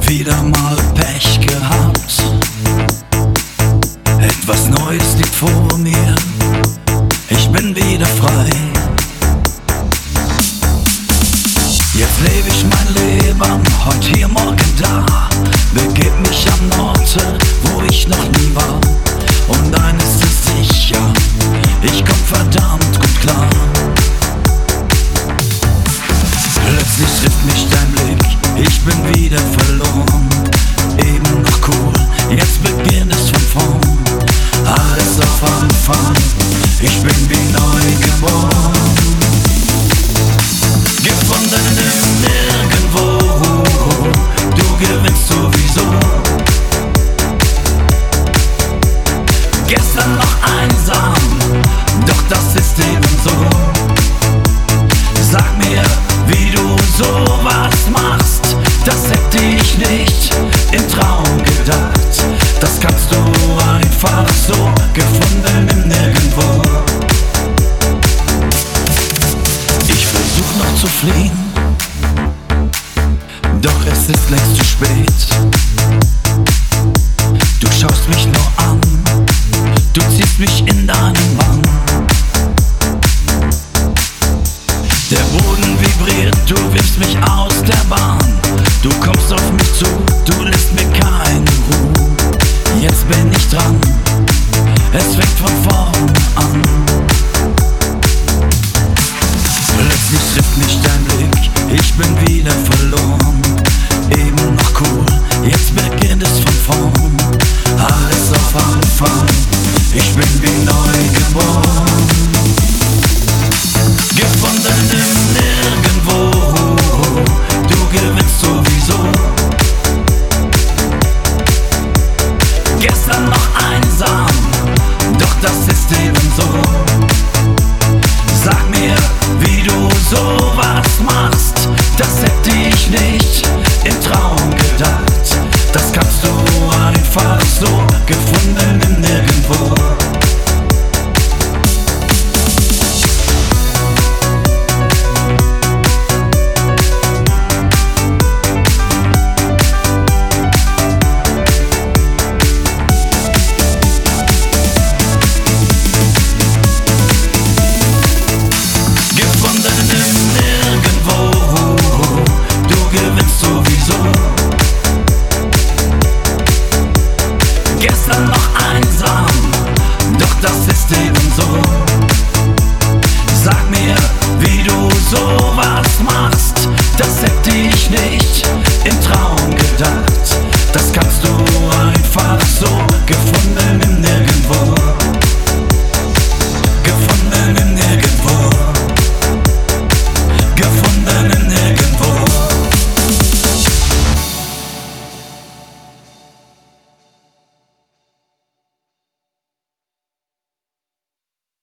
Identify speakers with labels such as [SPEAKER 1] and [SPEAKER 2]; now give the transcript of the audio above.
[SPEAKER 1] Wieder mal Pech gehabt. Etwas Neues liegt vor mir. Ich bin wieder frei. Jetzt lebe ich mein Leben, heute hier, morgen da. Begeb mich an Orte, wo ich noch nie war. Und eines ist sicher, ich komm verdammt gut klar. Plötzlich trifft mich dein Blick, ich bin wieder verloren. Eben noch cool, jetzt beginnt es von vorn. Alles auf Anfang, ich bin wie neu geboren. Gefunden im Nirgendwo, du gewinnst sowieso. Gestern noch einsam, doch das ist eben so. Sag mir, wie du sowas machst, das hätte ich nicht im Traum gedacht. Das kannst du einfach so, gefunden im Nirgendwo. Ich versuch noch zu fliehen, doch es ist längst zu spät. Du schaust mich nur an, du ziehst mich in deinen Bann. Der Boden vibriert, du wirfst mich aus der Bahn. Du kommst auf mich zu, du lässt mir keine Ruhe. Jetzt bin ich dran, es fängt von vorn an. Plötzlich trifft mich dein Blick, ich bin wieder verloren. Eben noch cool, jetzt beginnt es von vorn. Alles auf Anfang, ich bin wie neu geboren. Gefunden im Nirgendwo, du gewinnst sowieso. Gestern noch einsam, doch das ist eben so. Sag mir, wie du sowas machst, das hätte ich nicht im Traum gedacht. Das kannst du einfach so, gefunden im Nirgendwo. Gestern noch einsam, doch das ist eben so. Sag mir, wie du sowas machst, das hätte ich nicht im Traum gedacht. Das kannst du einfach so,